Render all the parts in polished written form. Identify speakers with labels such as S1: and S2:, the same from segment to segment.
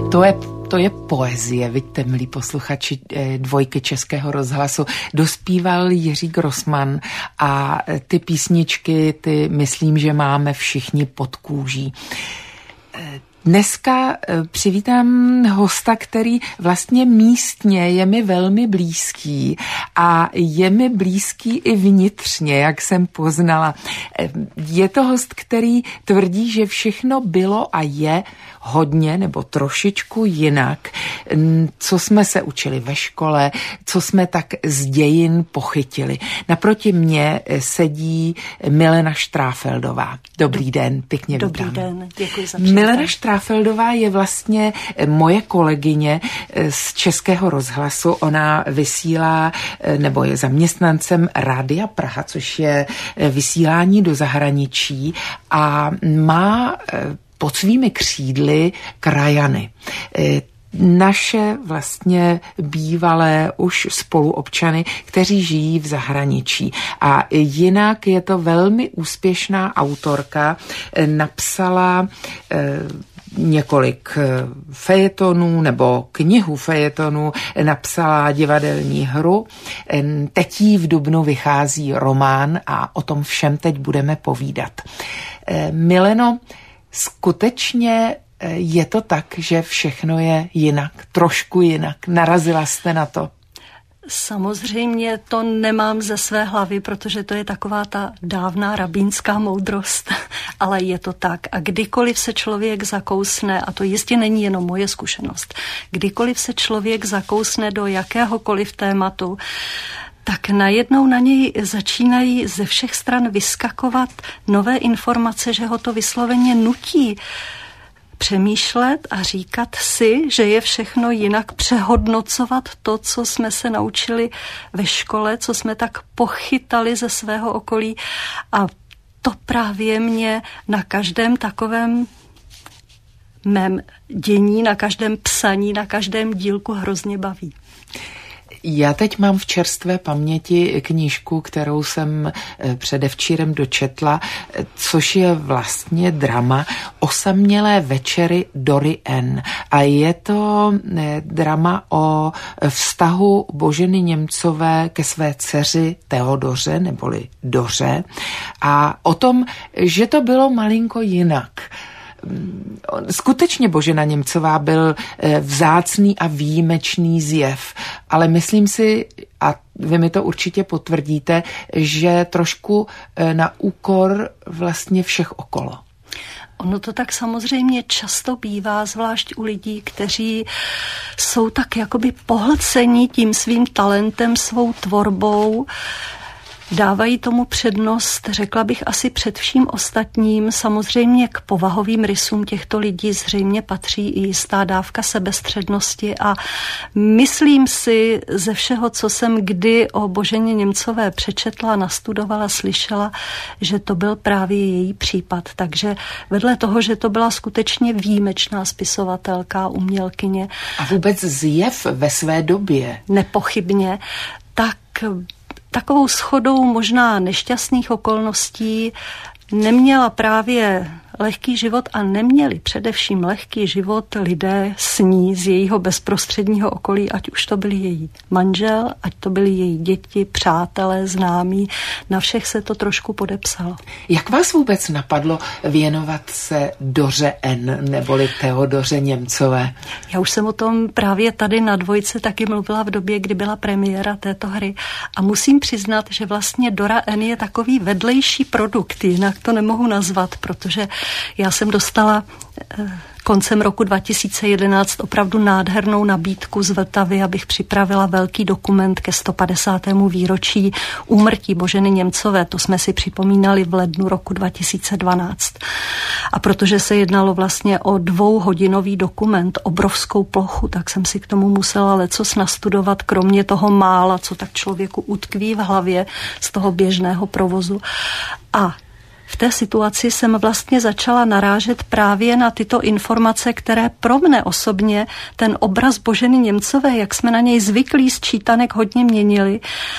S1: To je poezie, vidíte, milí posluchači Dvojky Českého rozhlasu. Dospíval Jiří Grossmann a ty písničky, ty myslím, že máme všichni pod kůží. Dneska přivítám hosta, který vlastně místně je mi velmi blízký a je mi blízký i vnitřně, jak jsem poznala. Je to host, který tvrdí, že všechno bylo a je hodně nebo trošičku jinak, co jsme se učili ve škole, co jsme tak z dějin pochytili. Naproti mně sedí Milena Štráfeldová. Dobrý den, pěkně vítám.
S2: Dobrý den, děkuji za přivítání.
S1: Milena Štráfeldová je vlastně moje kolegyně z Českého rozhlasu. Ona vysílá nebo je zaměstnancem Rádia Praha, což je vysílání do zahraničí a má pod svými křídly krajany. Naše vlastně bývalé už spoluobčany, kteří žijí v zahraničí. A jinak je to velmi úspěšná autorka, napsala několik fejetonů nebo knihu fejetonů, napsala divadelní hru. Teď jí v dubnu vychází román a o tom všem teď budeme povídat. Mileno, skutečně je to tak, že všechno je jinak, trošku jinak. Narazila jste na to?
S2: Samozřejmě to nemám ze své hlavy, protože to je taková ta dávná rabínská moudrost, ale je to tak. A kdykoliv se člověk zakousne, a to jistě není jenom moje zkušenost, kdykoliv se člověk zakousne do jakéhokoliv tématu, tak najednou na něj začínají ze všech stran vyskakovat nové informace, že ho to vysloveně nutí přemýšlet a říkat si, že je všechno jinak, přehodnocovat to, co jsme se naučili ve škole, co jsme tak pochytali ze svého okolí. A to právě mě na každém takovém mém dění, na každém psaní, na každém dílku hrozně baví.
S1: Já teď mám v čerstvé paměti knížku, kterou jsem předevčírem dočetla, což je vlastně drama Osamělé večery Dory N. A je to drama o vztahu Boženy Němcové ke své dceři Teodoře, neboli Doře, a o tom, že to bylo malinko jinak. Skutečně Božena Němcová byl vzácný a výjimečný zjev, ale myslím si, a vy mi to určitě potvrdíte, že trošku na úkor vlastně všech okolo.
S2: Ono to tak samozřejmě často bývá, zvlášť u lidí, kteří jsou tak jakoby pohlceni tím svým talentem, svou tvorbou, dávají tomu přednost, řekla bych, asi před vším ostatním. Samozřejmě k povahovým rysům těchto lidí zřejmě patří i jistá dávka sebestřednosti a myslím si ze všeho, co jsem kdy o Boženě Němcové přečetla, nastudovala, slyšela, že to byl právě její případ. Takže vedle toho, že to byla skutečně výjimečná spisovatelka, umělkyně.
S1: A vůbec zjev ve své době.
S2: Nepochybně, tak takovou shodou možná nešťastných okolností neměla právě lehký život a neměli především lehký život lidé s ní z jejího bezprostředního okolí, ať už to byl její manžel, ať to byly její děti, přátelé, známí, na všech se to trošku podepsalo.
S1: Jak vás vůbec napadlo věnovat se Doře N, neboli Teodoře Němcové?
S2: Já už jsem o tom právě tady na Dvojce taky mluvila v době, kdy byla premiéra této hry a musím přiznat, že vlastně Dora N je takový vedlejší produkt, jinak to nemohu nazvat, protože já jsem dostala koncem roku 2011 opravdu nádhernou nabídku z Vltavy, abych připravila velký dokument ke 150. výročí úmrtí Boženy Němcové. To jsme si připomínali v lednu roku 2012. A protože se jednalo vlastně o 2hodinový dokument, obrovskou plochu, tak jsem si k tomu musela lecos nastudovat, kromě toho mála, co tak člověku utkví v hlavě z toho běžného provozu. A v té situaci jsem vlastně začala narážet právě na tyto informace, které pro mne osobně ten obraz Boženy Němcové, jak jsme na něj zvyklí z čítanek, hodně měnili.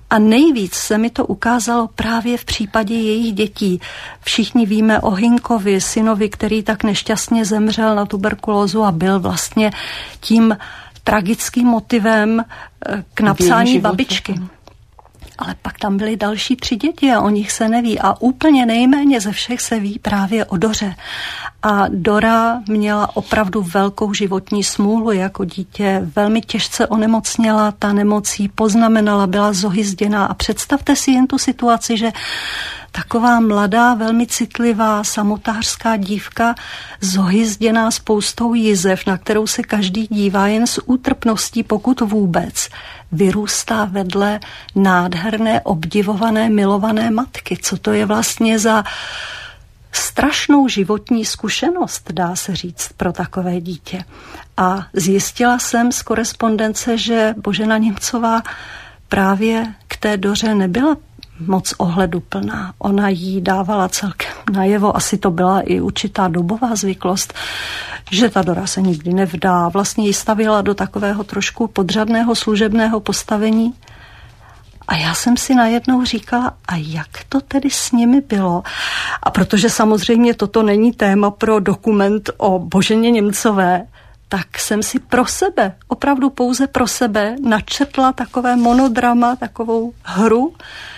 S2: A nejvíc se mi to ukázalo právě v případě jejich dětí. Všichni víme o Hinkovi, synovi, který tak nešťastně zemřel na tuberkulózu a byl vlastně tím tragickým motivem k napsání babičky. Ale pak tam byly další 3 děti a o nich se neví. A úplně nejméně ze všech se ví právě o Doře. A Dora měla opravdu velkou životní smůlu jako dítě. Velmi těžce onemocněla, ta nemoc jí poznamenala, byla zohyzděná. A představte si jen tu situaci, že taková mladá, velmi citlivá, samotářská dívka, zohyzděná spoustou jizev, na kterou se každý dívá jen s útrpností, pokud vůbec, vyrůstá vedle nádherné, obdivované, milované matky. Co to je vlastně za strašnou životní zkušenost, dá se říct, pro takové dítě. A zjistila jsem z korespondence, že Božena Němcová právě k té Doře nebyla moc ohleduplná. Ona jí dávala celkem najevo, asi to byla i určitá dobová zvyklost, že ta Dora se nikdy nevdá. Vlastně ji stavila do takového trošku podřadného služebného postavení. A já jsem si najednou říkala, a jak to tedy s nimi bylo? A protože samozřejmě toto není téma pro dokument o Boženě Němcové, tak jsem si pro sebe, opravdu pouze pro sebe, načetla takové monodrama, takovou hru,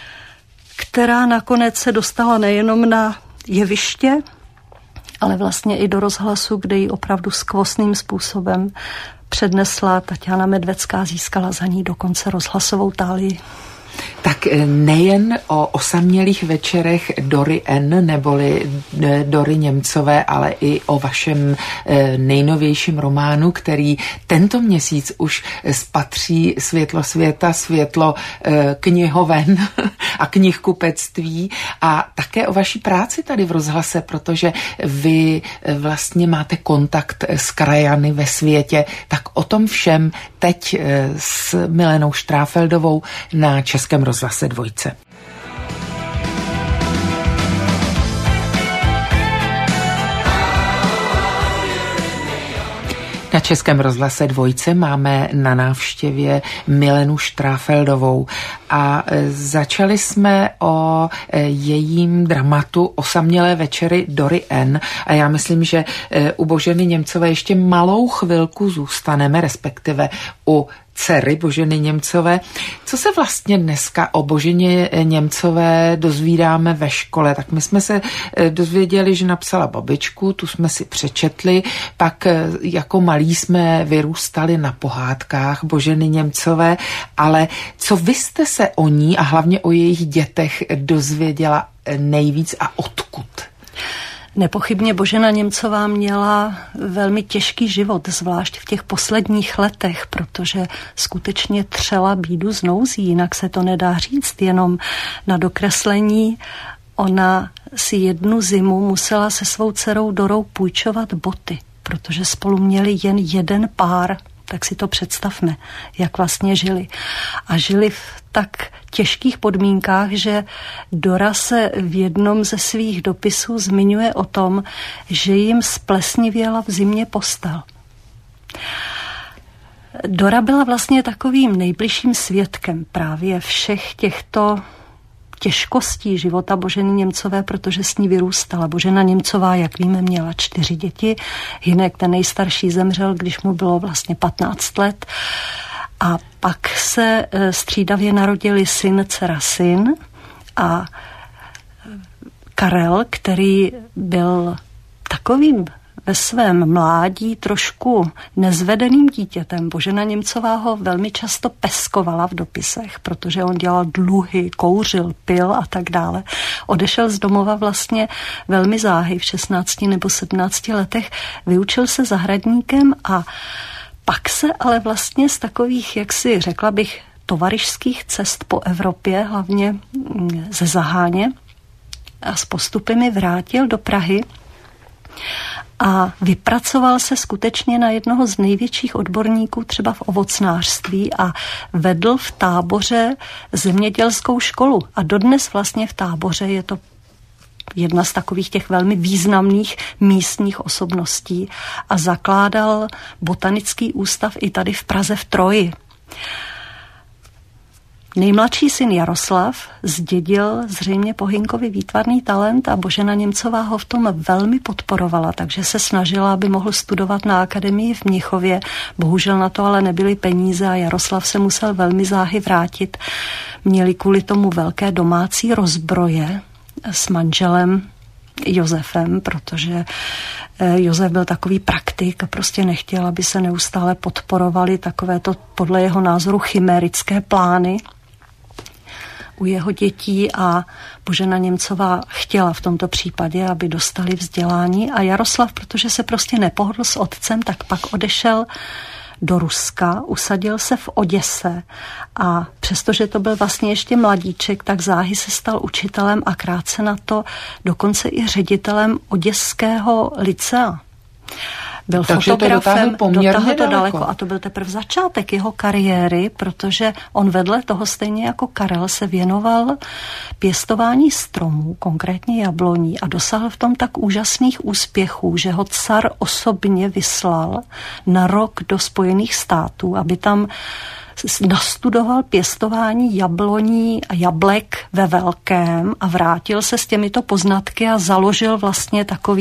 S2: která nakonec se dostala nejenom na jeviště, ale vlastně i do rozhlasu, kde ji opravdu skvostným způsobem přednesla Taťána Medvecká, získala za ní dokonce rozhlasovou tálii.
S1: Tak nejen o osamělých večerech Dory N. neboli Dory Němcové, ale i o vašem nejnovějším románu, který tento měsíc už spatří světlo světa, světlo knihoven a knihkupectví a také o vaší práci tady v rozhlase, protože vy vlastně máte kontakt s krajany ve světě, tak o tom všem teď s Milenou Štráfeldovou na Českém rozhlase Dvojce. Na Českém rozhlase Dvojce máme na návštěvě Milenu Štráfeldovou a začali jsme o jejím dramatu Osamělé večery Dory N. A já myslím, že u Boženy Němcové ještě malou chvilku zůstaneme, respektive u dcery Boženy Němcové. Co se vlastně dneska o Boženě Němcové dozvídáme ve škole? Tak my jsme se dozvěděli, že napsala babičku, tu jsme si přečetli, pak jako malí jsme vyrůstali na pohádkách Boženy Němcové, ale co vy jste se o ní a hlavně o jejich dětech dozvěděla nejvíc a odkud?
S2: Nepochybně Božena Němcová měla velmi těžký život, zvlášť v těch posledních letech, protože skutečně třela bídu z nouzí, jinak se to nedá říct, jenom na dokreslení. Ona si jednu zimu musela se svou dcerou Dorou půjčovat boty, protože spolu měli jen jeden pár. Tak si to představme, jak vlastně žili. A žili v tak těžkých podmínkách, že Dora se v jednom ze svých dopisů zmiňuje o tom, že jim splesnivěla v zimě postel. Dora byla vlastně takovým nejbližším svědkem právě všech těchto těžkostí života Boženy Němcové, protože s ní vyrůstala. Božena Němcová, jak víme, měla 4 děti. Hynek, ten nejstarší, zemřel, když mu bylo vlastně 15 let. A pak se střídavě narodili syn, dcera, syn a Karel, který byl takovým ve svém mládí trošku nezvedeným dítětem. Božena Němcová ho velmi často peskovala v dopisech, protože on dělal dluhy, kouřil, pil a tak dále. Odešel z domova vlastně velmi záhy v 16 nebo 17 letech, vyučil se zahradníkem a pak se ale vlastně z takových, jak si řekla bych, tovarišských cest po Evropě, hlavně ze Zaháně a s postupy vrátil do Prahy a vypracoval se skutečně na jednoho z největších odborníků třeba v ovocnářství a vedl v Táboře zemědělskou školu. A dodnes vlastně v Táboře je to jedna z takových těch velmi významných místních osobností a zakládal botanický ústav i tady v Praze v Troji. Nejmladší syn Jaroslav zdědil zřejmě po Hynkovi výtvarný talent a Božena Němcová ho v tom velmi podporovala, takže se snažila, aby mohl studovat na akademii v Mnichově. Bohužel na to ale nebyly peníze a Jaroslav se musel velmi záhy vrátit. Měli kvůli tomu velké domácí rozbroje s manželem Josefem, protože Josef byl takový praktik a prostě nechtěl, aby se neustále podporovaly takovéto podle jeho názoru chimérické plány u jeho dětí a Božena Němcová chtěla v tomto případě, aby dostali vzdělání a Jaroslav, protože se prostě nepohodl s otcem, tak pak odešel do Ruska, usadil se v Oděse a přestože to byl vlastně ještě mladíček, tak záhy se stal učitelem a krátce na to dokonce i ředitelem Oděského lycea. Byl fotografem, dotáhl to daleko a to byl teprve začátek jeho kariéry, protože on vedle toho stejně jako Karel se věnoval pěstování stromů, konkrétně jabloní a dosáhl v tom tak úžasných úspěchů, že ho car osobně vyslal na rok do Spojených států, aby tam nastudoval pěstování jabloní a jablek ve velkém a vrátil se s těmito poznatky a založil vlastně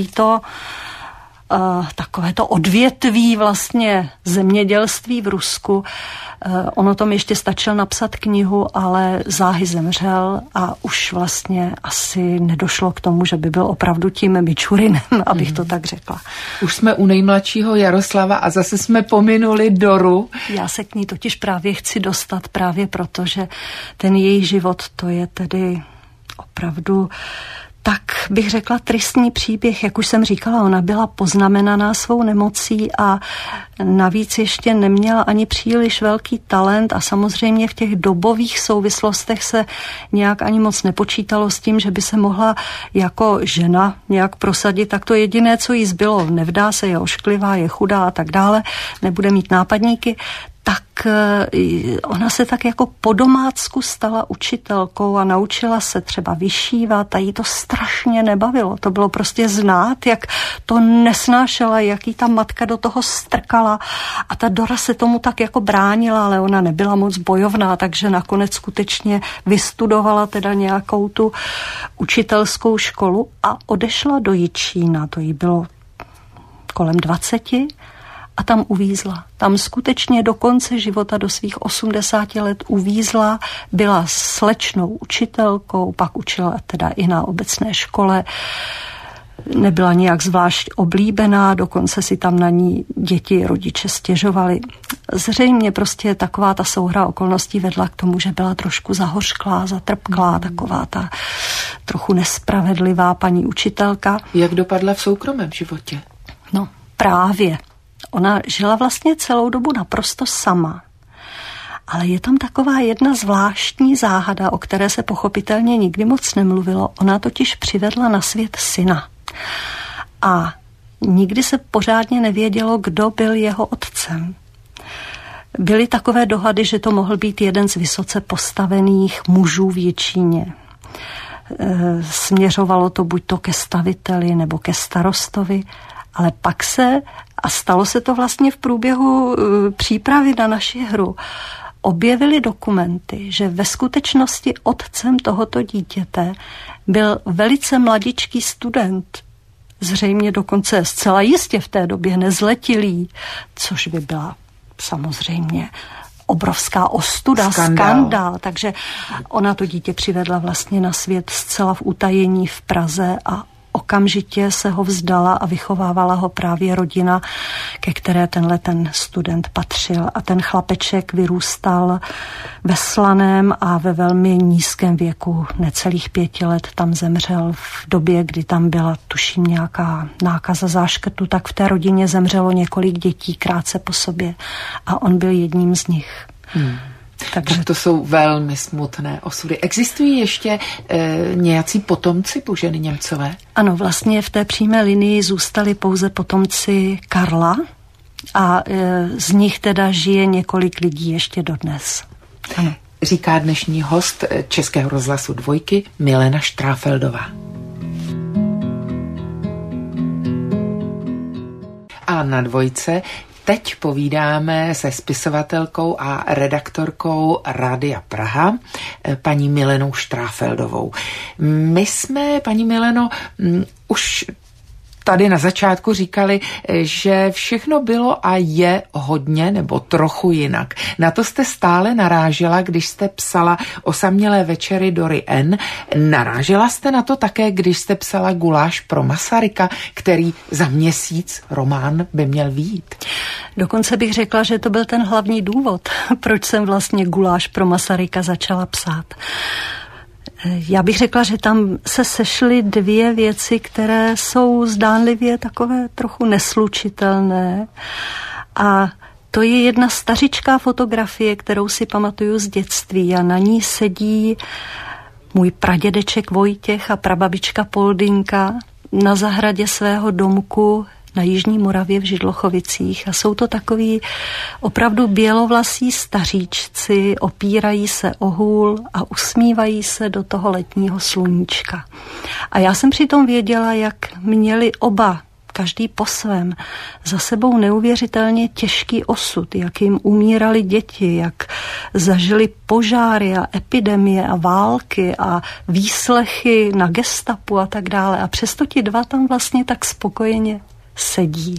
S2: takovéto odvětví vlastně zemědělství v Rusku. On o tom ještě stačil napsat knihu, ale záhy zemřel a už vlastně asi nedošlo k tomu, že by byl opravdu tím Mičurinem, abych to tak řekla.
S1: Už jsme u nejmladšího Jaroslava a zase jsme pominuli Doru.
S2: Já se k ní totiž právě chci dostat právě proto, že ten její život to je tedy opravdu tak bych řekla tristní příběh, jak už jsem říkala, ona byla poznamenaná svou nemocí a navíc ještě neměla ani příliš velký talent a samozřejmě v těch dobových souvislostech se nějak ani moc nepočítalo s tím, že by se mohla jako žena nějak prosadit, tak to jediné, co jí zbylo, nevdá se, je ošklivá, je chudá a tak dále, nebude mít nápadníky, tak ona se tak jako po domácku stala učitelkou a naučila se třeba vyšívat a jí to strašně nebavilo. To bylo prostě znát, jak to nesnášela, jak jí ta matka do toho strkala a ta Dora se tomu tak jako bránila, ale ona nebyla moc bojovná, takže nakonec skutečně vystudovala teda nějakou tu učitelskou školu a odešla do Jičína. To jí bylo kolem 20 a tam uvízla. Tam skutečně do konce života, do svých 80 let uvízla, byla slečnou učitelkou, pak učila teda i na obecné škole, nebyla nějak zvlášť oblíbená, dokonce si tam na ní děti, rodiče stěžovali. Zřejmě prostě taková ta souhra okolností vedla k tomu, že byla trošku zahořklá, zatrpklá, taková ta trochu nespravedlivá paní učitelka.
S1: Jak dopadla v soukromém životě?
S2: No, právě. Ona žila vlastně celou dobu naprosto sama. Ale je tam taková jedna zvláštní záhada, o které se pochopitelně nikdy moc nemluvilo. Ona totiž přivedla na svět syna. A nikdy se pořádně nevědělo, kdo byl jeho otcem. Byly takové dohady, že to mohl být jeden z vysoce postavených mužů v Jičíně. Směřovalo to buď to ke staviteli nebo ke starostovi, ale pak a stalo se to vlastně v průběhu přípravy na naši hru, objevily dokumenty, že ve skutečnosti otcem tohoto dítěte byl velice mladičký student, zřejmě dokonce zcela jistě v té době nezletilý, což by byla samozřejmě obrovská ostuda, skandál. Takže ona to dítě přivedla vlastně na svět zcela v utajení v Praze a okamžitě se ho vzdala a vychovávala ho právě rodina, ke které ten student patřil. A ten chlapeček vyrůstal ve Slaném a ve velmi nízkém věku, necelých 5 let, tam zemřel v době, kdy tam byla, tuším, nějaká nákaza záškrtu, tak v té rodině zemřelo několik dětí krátce po sobě a on byl jedním z nich.
S1: Takže to jsou velmi smutné osudy. Existují ještě nějací potomci Boženy Němcové?
S2: Ano, vlastně v té přímé linii zůstali pouze potomci Karla a z nich teda žije několik lidí ještě dodnes. Ano.
S1: Říká dnešní host Českého rozhlasu Dvojky Milena Štráfeldová. A na Dvojce teď povídáme se spisovatelkou a redaktorkou Rádia Praha, paní Milenou Štráfeldovou. My jsme, paní Mileno, už tady na začátku říkali, že všechno bylo a je hodně nebo trochu jinak. Na to jste stále narážela, když jste psala Osamělé večery Dory N. Narážela jste na to také, když jste psala Guláš pro Masaryka, který za měsíc román by měl vyjít.
S2: Dokonce bych řekla, že to byl ten hlavní důvod, proč jsem vlastně Guláš pro Masaryka začala psát. Já bych řekla, že tam se sešly dvě věci, které jsou zdánlivě takové trochu neslučitelné. A to je jedna stařičká fotografie, kterou si pamatuju z dětství a na ní sedí můj pradědeček Vojtěch a prababička Poldinka na zahradě svého domku na Jižní Moravě v Židlochovicích a jsou to takoví opravdu bělovlasí staříčci, opírají se o hůl a usmívají se do toho letního sluníčka. A já jsem přitom věděla, jak měli oba, každý po svém, za sebou neuvěřitelně těžký osud, jak jim umírali děti, jak zažili požáry a epidemie a války a výslechy na gestapu a tak dále. A přesto ti dva tam vlastně tak spokojeně sedí.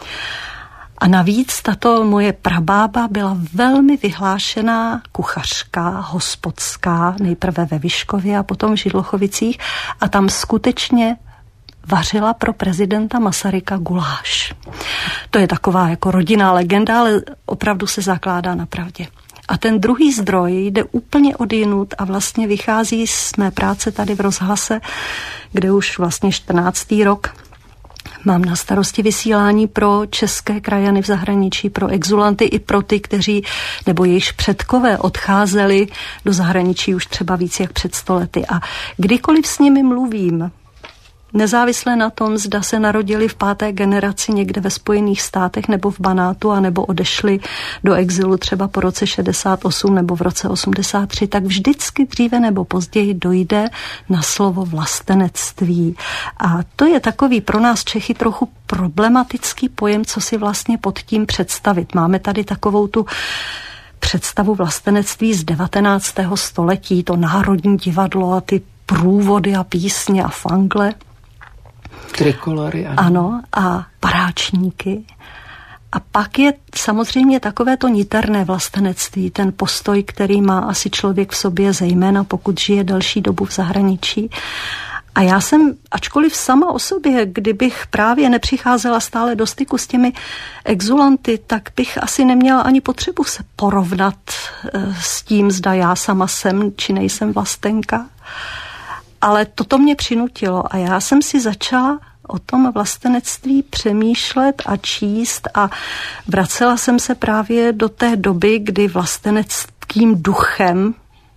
S2: A navíc tato moje prabába byla velmi vyhlášená kuchařka, hospodská, nejprve ve Vyškově a potom v Židlochovicích a tam skutečně vařila pro prezidenta Masaryka guláš. To je taková jako rodinná legenda, ale opravdu se zakládá na pravdě. A ten druhý zdroj jde úplně odjinud a vlastně vychází z mé práce tady v rozhlase, kde už vlastně 14. rok mám na starosti vysílání pro české krajany v zahraničí, pro exulanty i pro ty, kteří nebo jejichž předkové odcházeli do zahraničí už třeba víc jak před 100 lety. A kdykoliv s nimi mluvím, nezávisle na tom, zda se narodili v 5. generaci někde ve Spojených státech nebo v Banátu, anebo odešli do exilu třeba po roce 68 nebo v roce 83, tak vždycky dříve nebo později dojde na slovo vlastenectví. A to je takový pro nás Čechy trochu problematický pojem, co si vlastně pod tím představit. Máme tady takovou tu představu vlastenectví z 19. století, to Národní divadlo a ty průvody a písně a fangle.
S1: Trikolory.
S2: Ano, a paráčníky. A pak je samozřejmě takové to niterné vlastenectví, ten postoj, který má asi člověk v sobě, zejména pokud žije delší dobu v zahraničí. A já jsem, ačkoliv sama o sobě, kdybych právě nepřicházela stále do styku s těmi exulanty, tak bych asi neměla ani potřebu se porovnat s tím, zda já sama jsem, či nejsem vlastenka. Ale toto mě přinutilo a já jsem si začala o tom vlastenectví přemýšlet a číst a vracela jsem se právě do té doby, kdy vlasteneckým duchem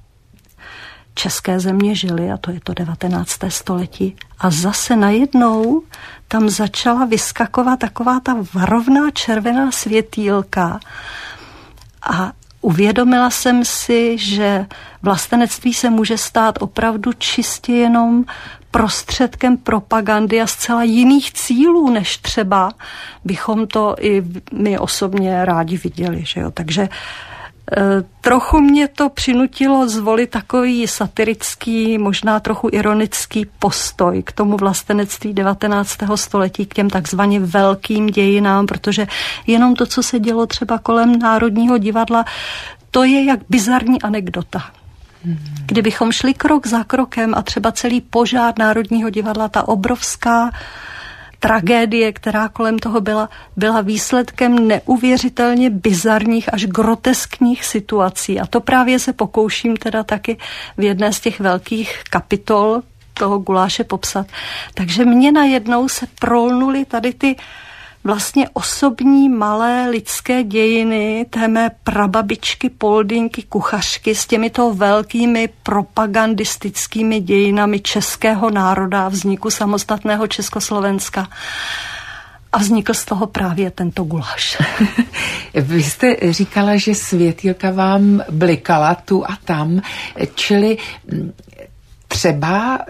S2: české země žili, a to je to 19. století. A zase najednou tam začala vyskakovat taková ta varovná červená světýlka a uvědomila jsem si, že vlastenectví se může stát opravdu čistě jenom prostředkem propagandy a zcela jiných cílů, než třeba bychom to i my osobně rádi viděli. Že jo? Takže trochu mě to přinutilo zvolit takový satirický, možná trochu ironický postoj k tomu vlastenectví 19. století, k těm takzvaně velkým dějinám, protože jenom to, co se dělo třeba kolem Národního divadla, to je jak bizarní anekdota. Kdybychom šli krok za krokem a třeba celý požár Národního divadla, ta obrovská tragédie, která kolem toho byla výsledkem neuvěřitelně bizarních až groteskních situací. A to právě se pokouším teda taky v jedné z těch velkých kapitol toho guláše popsat. Takže mně najednou se prolnuly tady ty vlastně osobní malé lidské dějiny té mé prababičky Poldinky kuchařky s těmito velkými propagandistickými dějinami českého národa a vzniku samostatného Československa. A vznikl z toho právě tento guláš.
S1: Vy jste říkala, že světýlka vám blikala tu a tam, čili třeba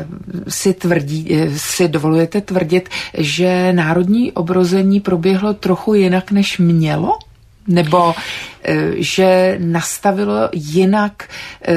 S1: si dovolujete tvrdit, že národní obrození proběhlo trochu jinak, než mělo? Nebo že nastavilo jinak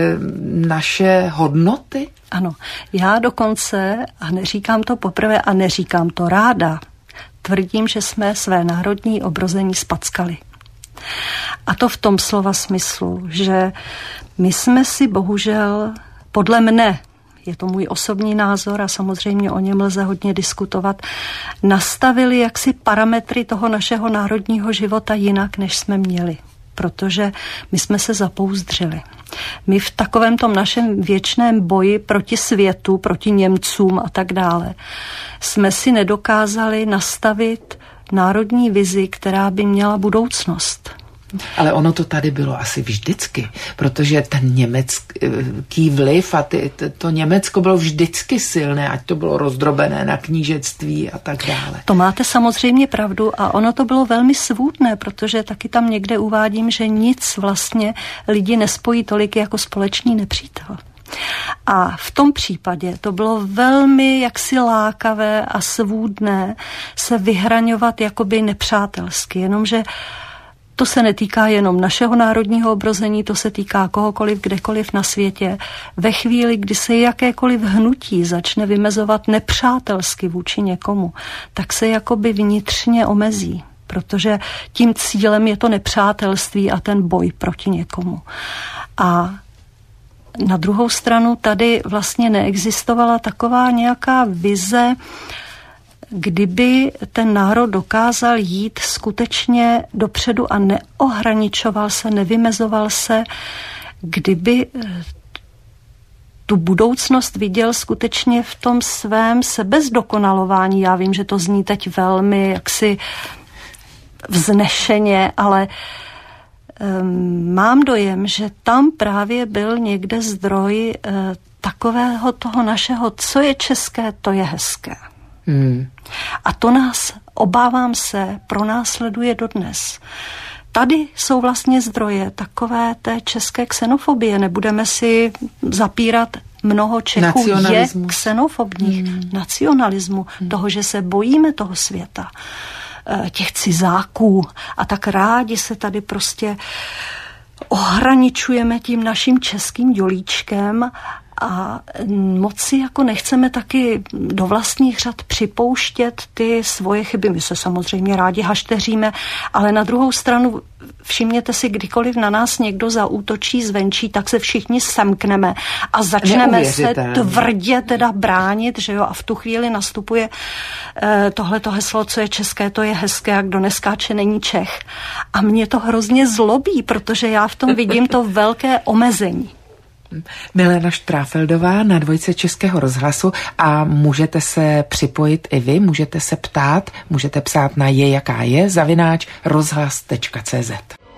S1: naše hodnoty?
S2: Ano, já dokonce, a neříkám to poprvé a neříkám to ráda, tvrdím, že jsme své národní obrození spackali. A to v tom slova smyslu, že my jsme si bohužel, podle mne, je to můj osobní názor a samozřejmě o něm lze hodně diskutovat, nastavili jaksi parametry toho našeho národního života jinak, než jsme měli. Protože my jsme se zapouzdřili. My v takovém tom našem věčném boji proti světu, proti Němcům a tak dále, jsme si nedokázali nastavit národní vizi, která by měla budoucnost.
S1: Ale ono to tady bylo asi vždycky, protože ten německý vliv a to Německo bylo vždycky silné, ať to bylo rozdrobené na knížectví a tak dále.
S2: To máte samozřejmě pravdu a ono to bylo velmi svůdné, protože taky tam někde uvádím, že nic vlastně lidi nespojí tolik jako společný nepřítel. A v tom případě to bylo velmi jaksi lákavé a svůdné se vyhraňovat jakoby nepřátelsky, jenomže to se netýká jenom našeho národního obrození, to se týká kohokoliv, kdekoliv na světě. Ve chvíli, kdy se jakékoliv hnutí začne vymezovat nepřátelsky vůči někomu, tak se jakoby vnitřně omezí, protože tím cílem je to nepřátelství a ten boj proti někomu. A na druhou stranu tady vlastně neexistovala taková nějaká vize, kdyby ten národ dokázal jít skutečně dopředu a neohraničoval se, nevymezoval se, kdyby tu budoucnost viděl skutečně v tom svém sebezdokonalování. Já vím, že to zní teď velmi jaksi vznešeně, ale mám dojem, že tam právě byl někde zdroj takového toho našeho, co je české, to je hezké. A to nás, obávám se, pronásleduje dodnes. Tady jsou vlastně zdroje takové té české xenofobie. Nebudeme si zapírat, mnoho Čechů je xenofobních. Nacionalismu, toho, že se bojíme toho světa, těch cizáků a tak rádi se tady prostě ohraničujeme tím naším českým dělíčkem a moc si jako nechceme taky do vlastních řad připouštět ty svoje chyby. My se samozřejmě rádi hašteříme, ale na druhou stranu všimněte si, kdykoliv na nás někdo zaútočí zvenčí, tak se všichni semkneme a začneme se tvrdě teda bránit, že jo, a v tu chvíli nastupuje tohleto heslo, co je české, to je hezké, a kdo neskáče, není Čech. A mě to hrozně zlobí, protože já v tom vidím to velké omezení.
S1: Milena Štráfeldová na Dvojce Českého rozhlasu a můžete se připojit i vy, můžete se ptát, můžete psát na @rozhlas.cz.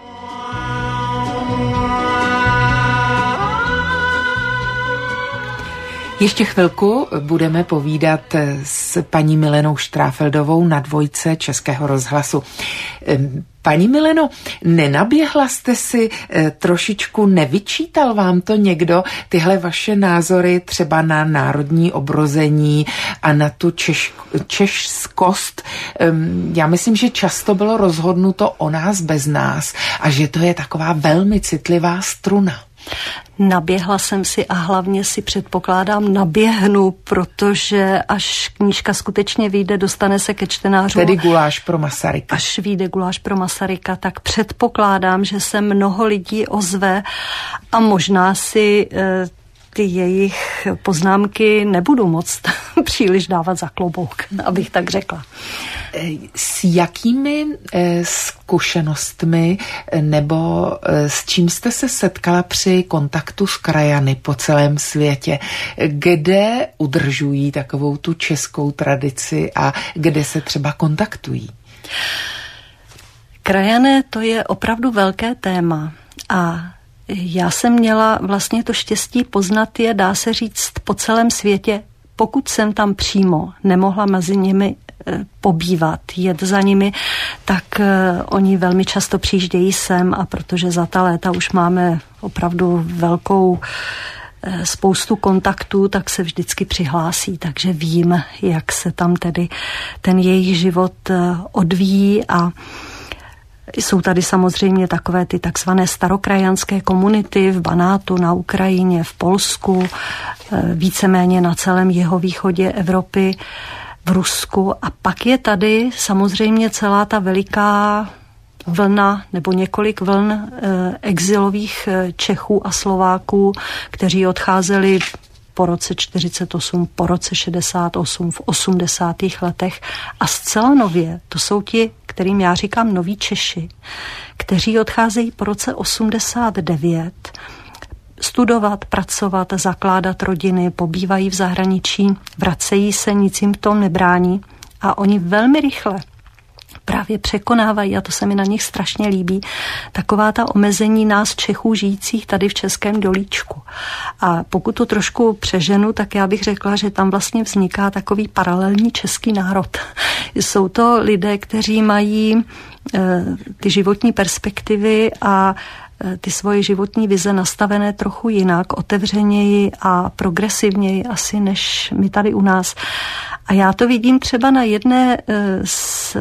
S1: Ještě chvilku budeme povídat s paní Milenou Štráfeldovou na Dvojce Českého rozhlasu. Paní Mileno, nenaběhla jste si trošičku, nevyčítal vám to někdo, tyhle vaše názory třeba na národní obrození a na tu českost? Já myslím, že často bylo rozhodnuto o nás bez nás a že to je taková velmi citlivá struna.
S2: Naběhla jsem si a hlavně si předpokládám naběhnu, protože až knížka skutečně vyjde, dostane se ke čtenářům.
S1: Tedy Guláš pro Masaryka.
S2: Až vyjde Guláš pro Masaryka, tak předpokládám, že se mnoho lidí ozve a možná si ty jejich poznámky nebudu moct příliš dávat za klobouk, abych tak řekla.
S1: S jakými zkušenostmi nebo s čím jste se setkala při kontaktu s krajany po celém světě? Kde udržují takovou tu českou tradici a kde se třeba kontaktují? Krajané,
S2: to je opravdu velké téma a já jsem měla vlastně to štěstí poznat je, dá se říct, po celém světě, pokud jsem tam přímo nemohla mezi nimi pobývat, jet za nimi, tak oni velmi často přijíždějí sem a protože za ta léta už máme opravdu velkou spoustu kontaktů, tak se vždycky přihlásí, takže vím, jak se tam tedy ten jejich život odvíjí a jsou tady samozřejmě takové ty takzvané starokrajanské komunity v Banátu, na Ukrajině, v Polsku, víceméně na celém jihovýchodě Evropy, v Rusku. A pak je tady samozřejmě celá ta veliká vlna nebo několik vln exilových Čechů a Slováků, kteří odcházeli po roce 48, po roce 68, v 80. letech a zcela nově, to jsou ti, kterým já říkám noví Češi, kteří odcházejí po roce 89 studovat, pracovat, zakládat rodiny, pobývají v zahraničí, vracejí se, nic jim v tom nebrání a oni velmi rychle právě překonávají, a to se mi na nich strašně líbí, taková ta omezení nás Čechů žijících tady v Českém Dolíčku. A pokud to trošku přeženu, tak já bych řekla, že tam vlastně vzniká takový paralelní český národ. Jsou to lidé, kteří mají ty životní perspektivy a ty svoje životní vize nastavené trochu jinak, otevřeněji a progresivněji asi než my tady u nás. A já to vidím třeba na jedné z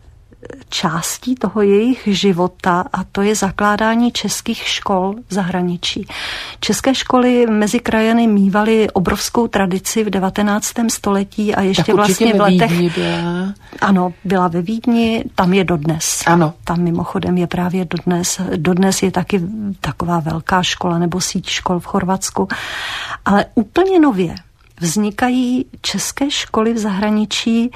S2: částí toho jejich života a to je zakládání českých škol v zahraničí. České školy mezi krajany mívaly obrovskou tradici v 19. století a ještě vlastně v letech...
S1: Byla.
S2: Ano, byla ve Vídni, tam je dodnes.
S1: Ano.
S2: Tam mimochodem je právě dodnes. Dodnes je taky taková velká škola nebo síť škol v Chorvatsku. Ale úplně nově vznikají české školy v zahraničí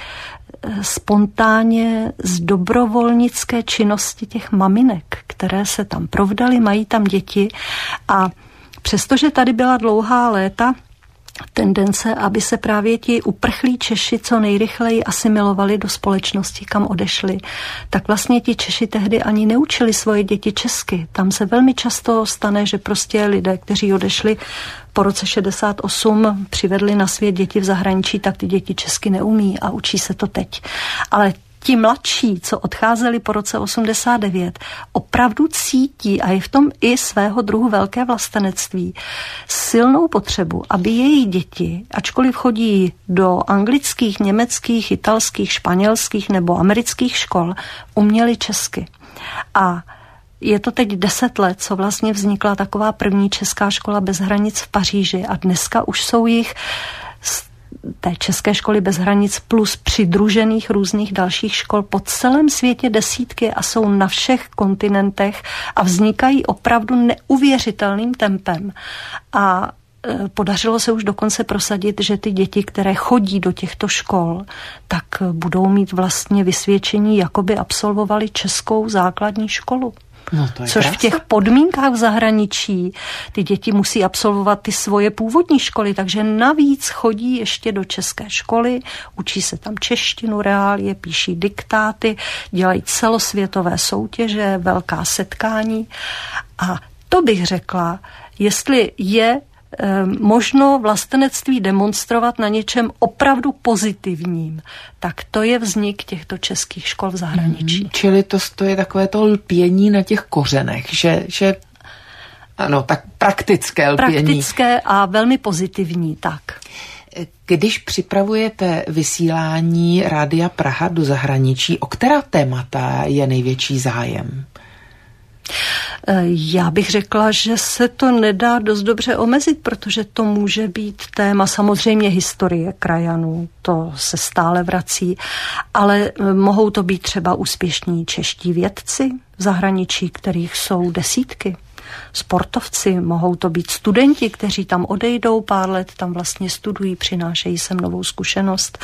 S2: spontánně z dobrovolnické činnosti těch maminek, které se tam provdaly, mají tam děti a přestože tady byla dlouhá léta tendence, aby se právě ti uprchlí Češi co nejrychleji asimilovali do společnosti, kam odešli, tak vlastně ti Češi tehdy ani neučili svoje děti česky. Tam se velmi často stane, že prostě lidé, kteří odešli po roce 68, přivedli na svět děti v zahraničí, tak ty děti česky neumí a učí se to teď. Ale ti mladší, co odcházeli po roce 89, opravdu cítí, a je v tom i svého druhu velké vlastenectví, silnou potřebu, aby jejich děti, ačkoliv chodí do anglických, německých, italských, španělských nebo amerických škol, uměli česky. A je to teď 10 let, co vlastně vznikla taková první česká škola bez hranic v Paříži a dneska už jsou jich té České školy bez hranic plus přidružených různých dalších škol po celém světě desítky a jsou na všech kontinentech a vznikají opravdu neuvěřitelným tempem. A podařilo se už dokonce prosadit, že ty děti, které chodí do těchto škol, tak budou mít vlastně vysvědčení, jako by absolvovali českou základní školu.
S1: No, to je
S2: což
S1: krásné.
S2: v těch podmínkách v zahraničí ty děti musí absolvovat ty svoje původní školy, takže navíc chodí ještě do české školy, učí se tam češtinu, reálie, píší diktáty, dělají celosvětové soutěže, velká setkání a to bych řekla, jestli je možno vlastenectví demonstrovat na něčem opravdu pozitivním, tak to je vznik těchto českých škol v zahraničí.
S1: Čili to je takové to lpění na těch kořenech, že ano, tak praktické lpění.
S2: Praktické a velmi pozitivní, tak.
S1: Když připravujete vysílání Rádia Praha do zahraničí, o která témata je největší zájem?
S2: Já bych řekla, že se to nedá dost dobře omezit, protože to může být téma samozřejmě historie krajanů, to se stále vrací, ale mohou to být třeba úspěšní čeští vědci v zahraničí, kterých jsou desítky. Sportovci, mohou to být studenti, kteří tam odejdou pár let, tam vlastně studují, přinášejí sem novou zkušenost.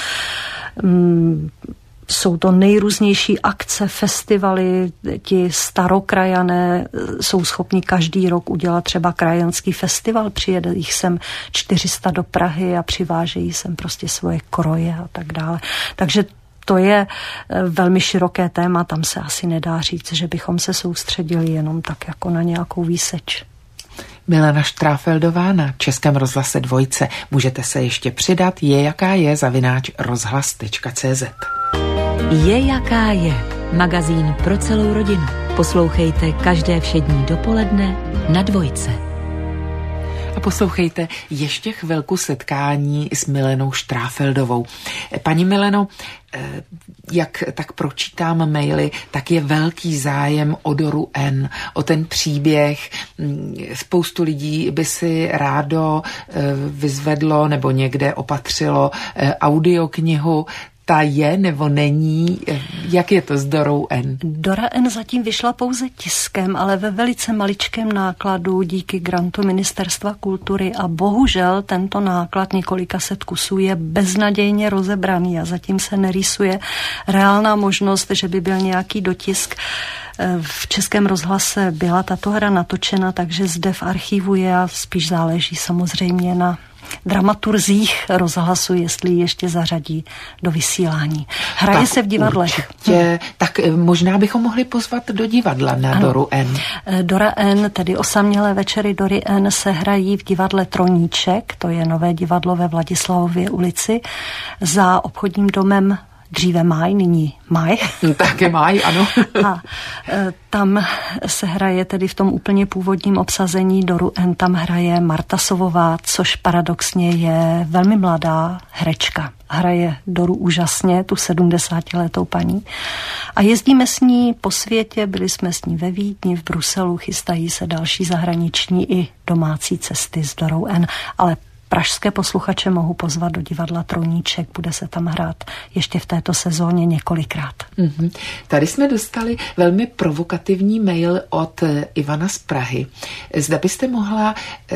S2: Jsou to nejrůznější akce, festivaly, ti starokrajané jsou schopni každý rok udělat třeba krajanský festival, přijede jich sem 400 do Prahy a přivážejí sem prostě svoje kroje a tak dále. Takže to je velmi široké téma, tam se asi nedá říct, že bychom se soustředili jenom tak jako na nějakou výseč.
S1: Milena Štráfeldová na Českém rozhlase Dvojce. Můžete se ještě přidat @rozhlas.cz.
S3: Je jaká je. Magazín pro celou rodinu. Poslouchejte každé všední dopoledne na Dvojce.
S1: A poslouchejte ještě chvilku setkání s Milenou Štráfeldovou. Paní Mileno, jak tak pročítám maily, tak je velký zájem o Doru N, o ten příběh. Spoustu lidí by si rádo vyzvedlo nebo někde opatřilo audioknihu. Ta je nebo není? Jak je to s Dorou N?
S2: Dora N zatím vyšla pouze tiskem, ale ve velice maličkém nákladu díky grantu Ministerstva kultury a bohužel tento náklad několika set kusů je beznadějně rozebraný a zatím se nerýsuje reálná možnost, že by byl nějaký dotisk. V Českém rozhlase byla tato hra natočena, takže zde v archivu je a spíš záleží samozřejmě na dramaturzích rozhlasu, jestli ještě zařadí do vysílání. Hraje se v divadlech.
S1: Určitě. Tak možná bychom mohli pozvat do divadla na ano. Doru N.
S2: Dora N, tedy Osamělé večery Dory N, se hrají v divadle Troníček, to je nové divadlo ve Vladislavově ulici, za obchodním domem dříve Máj, nyní Maj.
S1: Také Máj, ano.
S2: A tam se hraje tedy v tom úplně původním obsazení Doru N, tam hraje Marta Sovová, což paradoxně je velmi mladá herečka. Hraje Doru úžasně, tu 70letou paní. A jezdíme s ní po světě, byli jsme s ní ve Vídni, v Bruselu, chystají se další zahraniční i domácí cesty s Dorou N, ale pražské posluchače mohu pozvat do divadla Troníček, bude se tam hrát ještě v této sezóně několikrát.
S1: Mm-hmm. Tady jsme dostali velmi provokativní mail od Ivana z Prahy. Zda byste mohla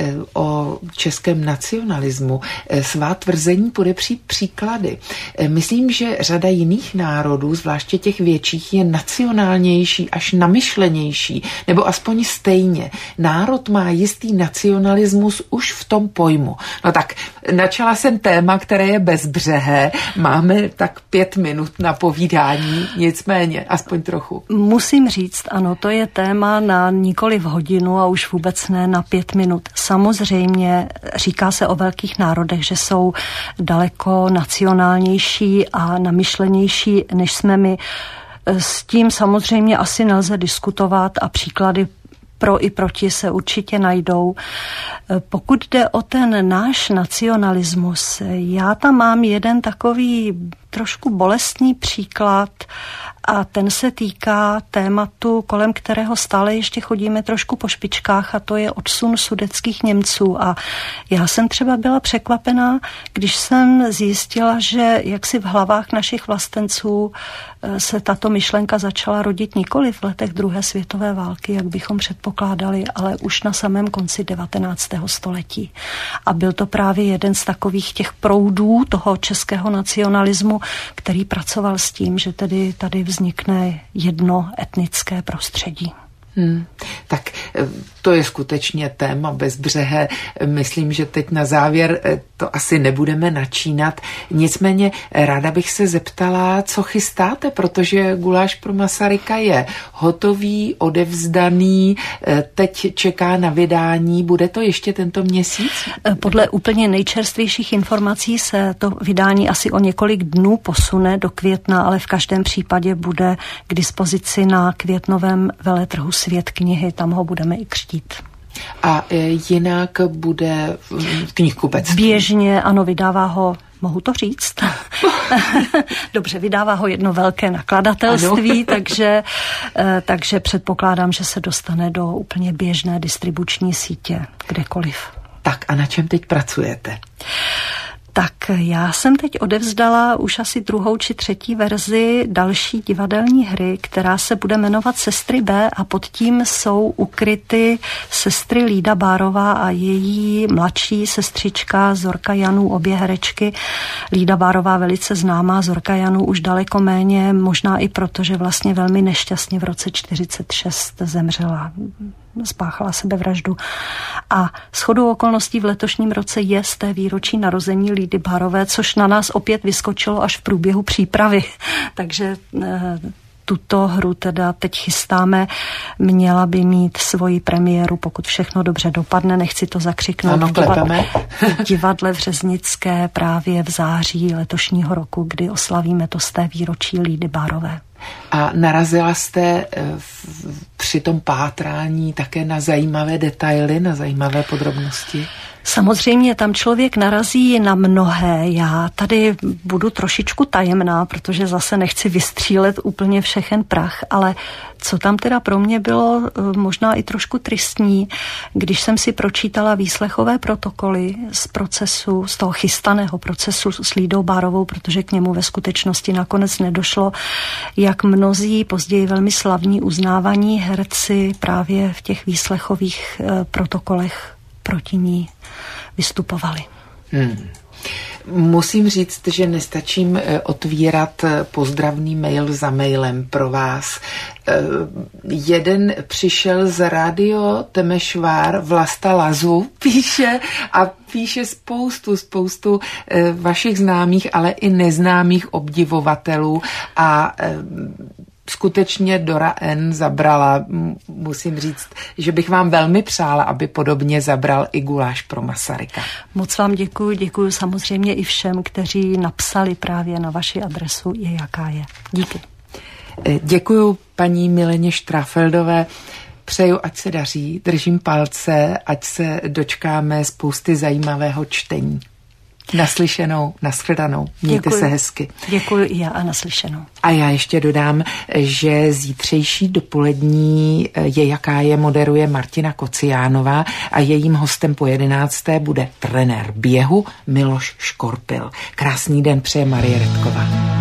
S1: o českém nacionalismu svá tvrzení podepřít příklady. Myslím, že řada jiných národů, zvláště těch větších, je nacionálnější až namyšlenější, nebo aspoň stejně. Národ má jistý nacionalismus už v tom pojmu. No tak, načala jsem téma, které je bezbřehé. Máme tak 5 minut na povídání, nicméně, aspoň trochu.
S2: Musím říct, ano, to je téma na nikoli v hodinu a už vůbec ne na 5 minut. Samozřejmě říká se o velkých národech, že jsou daleko nacionálnější a namyšlenější, než jsme my. S tím samozřejmě asi nelze diskutovat a příklady pro i proti se určitě najdou. Pokud jde o ten náš nacionalismus, já tam mám jeden takový trošku bolestný příklad a ten se týká tématu, kolem kterého stále ještě chodíme trošku po špičkách, a to je odsun sudetských Němců. A já jsem třeba byla překvapená, když jsem zjistila, že jaksi v hlavách našich vlastenců se tato myšlenka začala rodit nikoli v letech druhé světové války, jak bychom předpokládali, ale už na samém konci 19. století. A byl to právě jeden z takových těch proudů toho českého nacionalismu, který pracoval s tím, že tedy tady vznikne jedno etnické prostředí.
S1: Tak to je skutečně téma bezbřehé. Myslím, že teď na závěr to asi nebudeme načínat. Nicméně ráda bych se zeptala, co chystáte, protože Guláš pro Masaryka je hotový, odevzdaný, teď čeká na vydání. Bude to ještě tento měsíc?
S2: Podle úplně nejčerstvějších informací se to vydání asi o několik dnů posune do května, ale v každém případě bude k dispozici na květnovém veletrhu Svět knihy, tam ho budeme i křtít.
S1: A jinak bude knihkupectví?
S2: Běžně, ano, vydává ho, mohu to říct? Dobře, vydává ho jedno velké nakladatelství, takže předpokládám, že se dostane do úplně běžné distribuční sítě, kdekoliv.
S1: Tak a na čem teď pracujete?
S2: Tak já jsem teď odevzdala už asi 2. či 3. verzi další divadelní hry, která se bude jmenovat Sestry B a pod tím jsou ukryty sestry Lída Bárová a její mladší sestřička Zorka Janů, obě herečky. Lída Bárová velice známá, Zorka Janů už daleko méně, možná i proto, že vlastně velmi nešťastně v roce 1946 zemřela. Spáchala sebevraždu. A shodou okolností v letošním roce je z té výročí narození Lídy Bárové, což na nás opět vyskočilo až v průběhu přípravy. Takže tuto hru teda teď chystáme. Měla by mít svoji premiéru, pokud všechno dobře dopadne, nechci to zakřiknout.
S1: Ano,
S2: v divadle v Řeznické právě v září letošního roku, kdy oslavíme to z té výročí Lídy Bárové.
S1: A narazila jste při tom pátrání také na zajímavé detaily, na zajímavé podrobnosti?
S2: Samozřejmě tam člověk narazí na mnohé. Já tady budu trošičku tajemná, protože zase nechci vystřílet úplně všechen prach, ale co tam teda pro mě bylo možná i trošku tristní, když jsem si pročítala výslechové protokoly z procesu, z toho chystaného procesu s Lídou Bárovou, protože k němu ve skutečnosti nakonec nedošlo, jak mnozí později velmi slavní uznávaní herci právě v těch výslechových protokolech proti ní vystupovali.
S1: Musím říct, že nestačím otvírat pozdravný mail za mailem pro vás. Jeden přišel z Radio Temešvár, Vlasta Lazu, píše spoustu vašich známých, ale i neznámých obdivovatelů a skutečně Dora N. zabrala, musím říct, že bych vám velmi přála, aby podobně zabral i Guláš pro Masaryka.
S2: Moc vám děkuji samozřejmě i všem, kteří napsali právě na vaši adresu Je jaká je. Díky.
S1: Děkuju paní Mileně Štráfeldové. Přeju, ať se daří, držím palce, ať se dočkáme spousty zajímavého čtení. Naslyšenou, nashledanou. Mějte se hezky.
S2: Děkuji i já a naslyšenou.
S1: A já ještě dodám, že zítřejší dopolední Je jaká je moderuje Martina Kociánová a jejím hostem po 11. bude trenér běhu Miloš Škorpil. Krásný den přeje Marie Redková.